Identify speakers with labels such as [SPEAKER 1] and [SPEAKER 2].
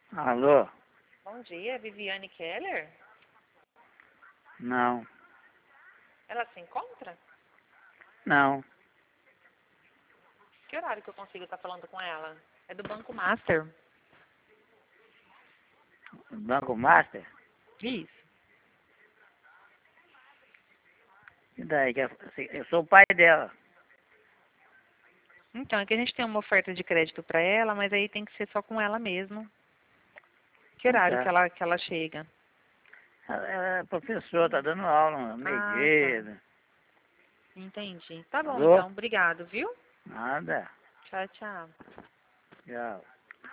[SPEAKER 1] Alô?
[SPEAKER 2] Bom dia, Viviane Keller?
[SPEAKER 1] Não.
[SPEAKER 2] Ela se encontra?
[SPEAKER 1] Não.
[SPEAKER 2] Que horário que eu consigo estar falando com ela? É do Banco Master.
[SPEAKER 1] Banco Master?
[SPEAKER 2] Isso.
[SPEAKER 1] E daí? Eu sou o pai dela.
[SPEAKER 2] Então, é que a gente tem uma oferta de crédito para ela, mas aí tem que ser só com ela mesmo. Que horário
[SPEAKER 1] Tá.
[SPEAKER 2] que ela chega?
[SPEAKER 1] Ela é professora, tá dando aula,
[SPEAKER 2] Ah, tá.
[SPEAKER 1] meio-dia.
[SPEAKER 2] Entendi. Tá bom,
[SPEAKER 1] Alô?
[SPEAKER 2] então. Obrigado, viu?
[SPEAKER 1] Nada.
[SPEAKER 2] Tchau, tchau.
[SPEAKER 1] Tchau.